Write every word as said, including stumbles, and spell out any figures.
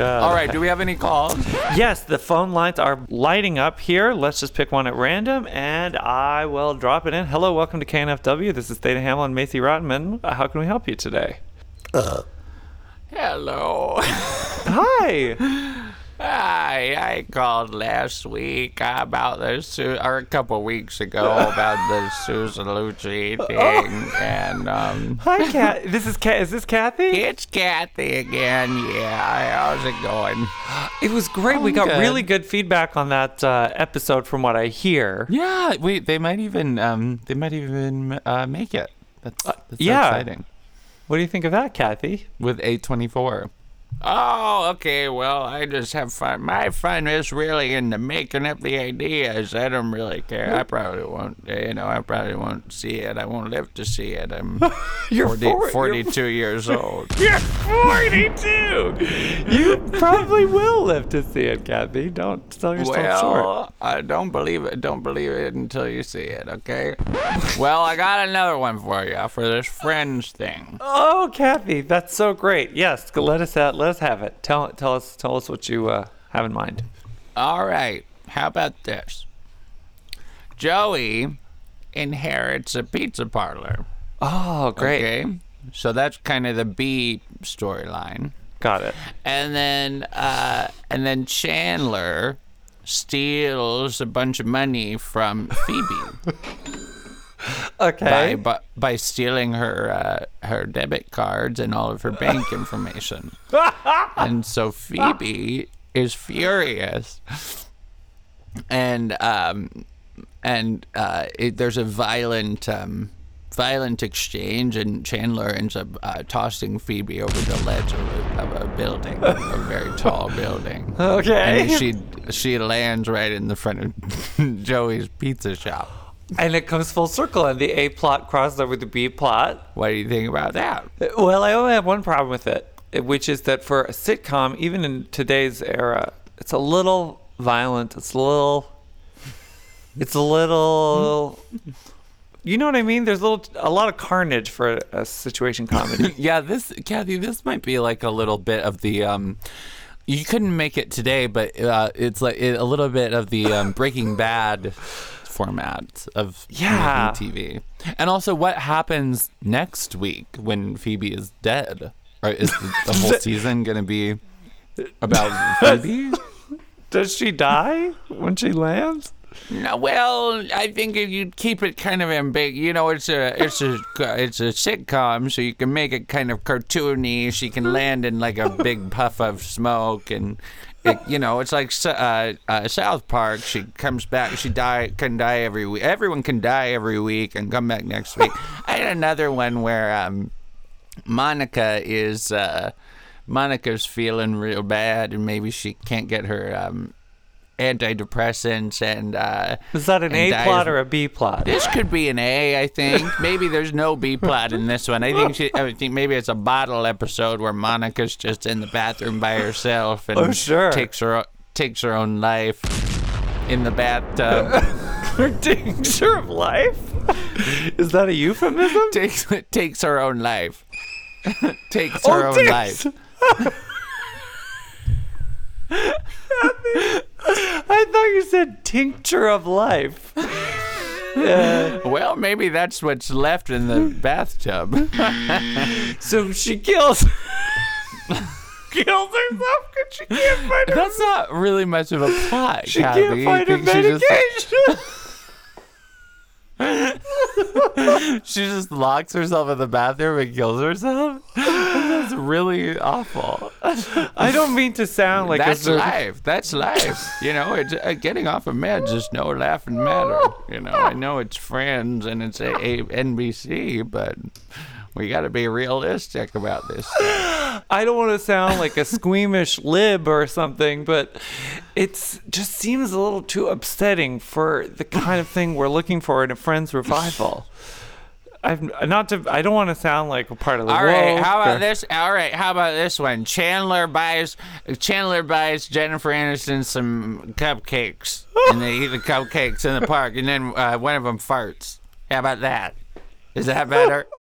God. All right, do we have any calls? Yes, the phone lines are lighting up here. Let's just pick one at random, and I will drop it in. Hello, welcome to K N F W. This is Theta Hamill and Macy Rotman. Uh, How can we help you today? Uh, Hello. Hi. Hi, I called last week about the Su- or a couple weeks ago about the Susan Lucci thing, and um, Hi, Kat. This is Kat. Is this Kathy? it's Kathy again. Yeah, how's it going? It was great. we I'm got good. really good feedback on that uh, episode, from what I hear. Yeah, wait, they might even um, they might even uh, make it. That's, that's so yeah. exciting. What do you think of that, Kathy? With eight twenty-four. Oh, okay. Well, I just have fun. My fun is really in the making up the ideas. I don't really care. I probably won't. You know, I probably won't see it. I won't live to see it. I'm You're forty, four- forty-two years old. You're forty-two. You probably will live to see it, Kathy. Don't sell yourself short. Well, I don't believe it. Don't believe it until you see it. Okay. Well, I got another one for you for this Friends thing. Oh, Kathy, that's so great. Yes, let us have, let us have it. Tell tell us tell us what you uh, have in mind. All right. How about this? Joey inherits a pizza parlor. Oh, great. Okay. So that's kind of the B storyline. Got it. And then uh, and then Chandler steals a bunch of money from Phoebe Okay. by, by by stealing her uh, her debit cards and all of her bank information. And so Phoebe is furious, and um and uh, it, there's a violent um. violent exchange, and Chandler ends up uh, tossing Phoebe over the ledge of a, of a building, a very tall building. Okay. And she she lands right in the front of Joey's pizza shop. And it comes full circle, and the A plot crosses over the B plot. What do you think about that? Well, I only have one problem with it, which is that for a sitcom, even in today's era, it's a little violent. It's a little. It's a little. You know what I mean? There's a little, a lot of carnage for a situation comedy. Yeah, this Kathy, this might be like a little bit of the. Um, you couldn't make it today, but uh, it's like it, a little bit of the um, Breaking Bad format of Yeah. making T V. And also, what happens next week when Phoebe is dead? Or is the, the whole season going to be about Phoebe? Does she die when she lands? No, well, I think if you keep it kind of ambiguous, you know, it's a it's a it's a sitcom, so you can make it kind of cartoony. She can land in like a big puff of smoke, and it, you know, it's like uh, uh, South Park. She comes back, she die can die every week. Everyone can die every week and come back next week. I had another one where um, Monica is uh, Monica's feeling real bad, and maybe she can't get her. Um, antidepressants and uh Is that an and A dies- plot or a B plot? This could be an A, I think. Maybe there's no B plot in this one. I think she, I think maybe it's a bottle episode where Monica's just in the bathroom by herself and Oh, sure. takes her takes her own life in the bathtub. Her tincture of life? Is that a euphemism? takes takes her own life. takes Oh, her own takes- life. I thought you said tincture of life. Yeah. Well, maybe that's what's left in the bathtub. So she kills kills herself because she can't find her. That's not really much of a plot. She Kathy. can't find her You think she just- medication. She just locks herself in the bathroom and kills herself? That's really awful. I don't mean to sound like That's a sort of- life. That's life. You know, it's, uh, getting off of meds is no laughing matter. You know, I know it's Friends and it's a, a N B C, but we got to be realistic about this stuff. I don't want to sound like a squeamish lib or something, but it's just seems a little too upsetting for the kind of thing we're looking for in a Friends revival. I've not to. I don't want to sound like a part of the. All right, woke how or- about this? All right, how about this one? Chandler buys Chandler buys Jennifer Aniston some cupcakes, and they eat the cupcakes in the park, and then uh, one of them farts. How about that? Is that better?